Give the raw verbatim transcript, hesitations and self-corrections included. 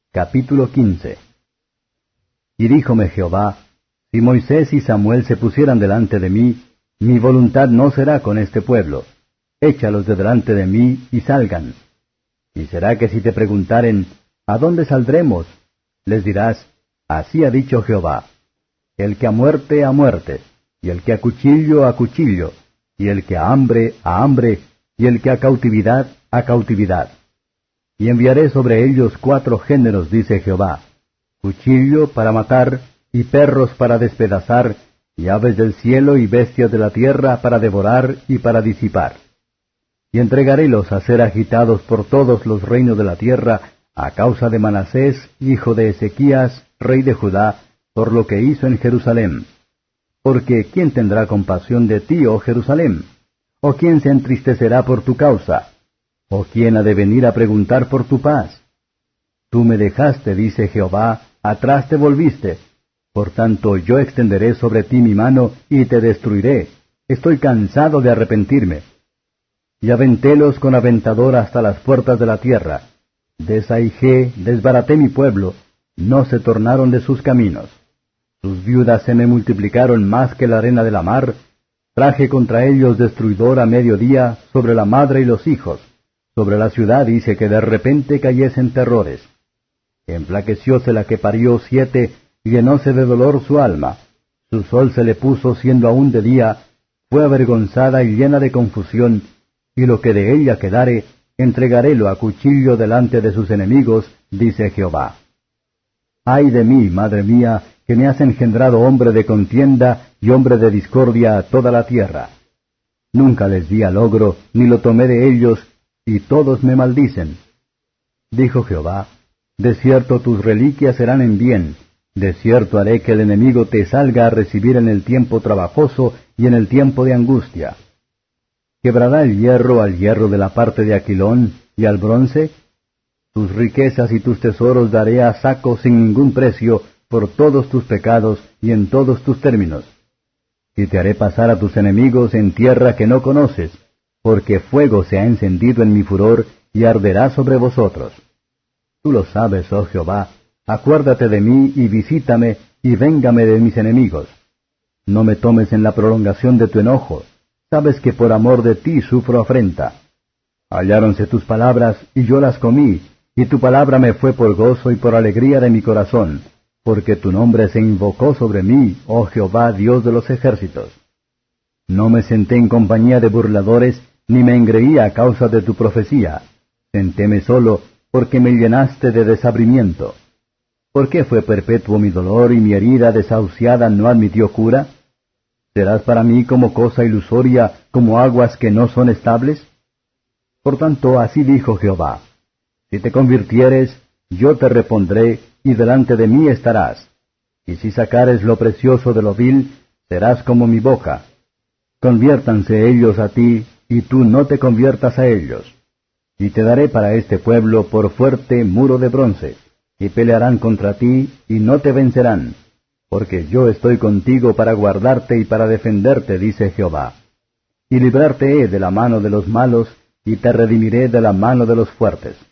Capítulo quince. Y díjome Jehová, si Moisés y Samuel se pusieran delante de mí, mi voluntad no será con este pueblo. Échalos de delante de mí y salgan. Y será que si te preguntaren, ¿a dónde saldremos?, les dirás, así ha dicho Jehová, el que a muerte, a muerte, y el que a cuchillo, a cuchillo, y el que a hambre, a hambre, y el que a cautividad, a cautividad. Y enviaré sobre ellos cuatro géneros, dice Jehová, cuchillo para matar, y perros para despedazar, y aves del cielo y bestias de la tierra para devorar y para disipar. Y entregarélos a ser agitados por todos los reinos de la tierra, a causa de Manasés, hijo de Ezequías, rey de Judá, por lo que hizo en Jerusalén. Porque ¿quién tendrá compasión de ti, oh Jerusalén? ¿O quién se entristecerá por tu causa? ¿O quién ha de venir a preguntar por tu paz? Tú me dejaste, dice Jehová, atrás te volviste. Por tanto yo extenderé sobre ti mi mano y te destruiré. Estoy cansado de arrepentirme. Y aventélos con aventador hasta las puertas de la tierra. Desaijé, desbaraté mi pueblo, no se tornaron de sus caminos. Sus viudas se me multiplicaron más que la arena de la mar. Traje contra ellos destruidor a mediodía sobre la madre y los hijos. Sobre la ciudad hice que de repente cayesen terrores. Enflaquecióse la que parió siete, y llenóse de dolor su alma. Su sol se le puso siendo aún de día, fue avergonzada y llena de confusión, y lo que de ella quedare, entregarélo a cuchillo delante de sus enemigos, dice Jehová. Ay de mí, madre mía, que me has engendrado hombre de contienda y hombre de discordia a toda la tierra. Nunca les di al logro, ni lo tomé de ellos, y todos me maldicen. Dijo Jehová, de cierto tus reliquias serán en bien, de cierto haré que el enemigo te salga a recibir en el tiempo trabajoso y en el tiempo de angustia. ¿Quebrará el hierro al hierro de la parte de Aquilón y al bronce? Tus riquezas y tus tesoros daré a saco sin ningún precio por todos tus pecados y en todos tus términos. Y te haré pasar a tus enemigos en tierra que no conoces, porque fuego se ha encendido en mi furor y arderá sobre vosotros. Tú lo sabes, oh Jehová, acuérdate de mí y visítame y véngame de mis enemigos. No me tomes en la prolongación de tu enojo. Sabes que por amor de ti sufro afrenta. Halláronse tus palabras, y yo las comí, y tu palabra me fue por gozo y por alegría de mi corazón, porque tu nombre se invocó sobre mí, oh Jehová, Dios de los ejércitos. No me senté en compañía de burladores, ni me engreí a causa de tu profecía. Sentéme solo, porque me llenaste de desabrimiento. ¿Por qué fue perpetuo mi dolor, y mi herida desahuciada no admitió cura? ¿Serás para mí como cosa ilusoria, como aguas que no son estables? Por tanto, así dijo Jehová, si te convirtieres, yo te repondré, y delante de mí estarás. Y si sacares lo precioso de lo vil, serás como mi boca. Conviértanse ellos a ti, y tú no te conviertas a ellos. Y te daré para este pueblo por fuerte muro de bronce, y pelearán contra ti, y no te vencerán. Porque yo estoy contigo para guardarte y para defenderte, dice Jehová. Y librarte he de la mano de los malos, y te redimiré de la mano de los fuertes.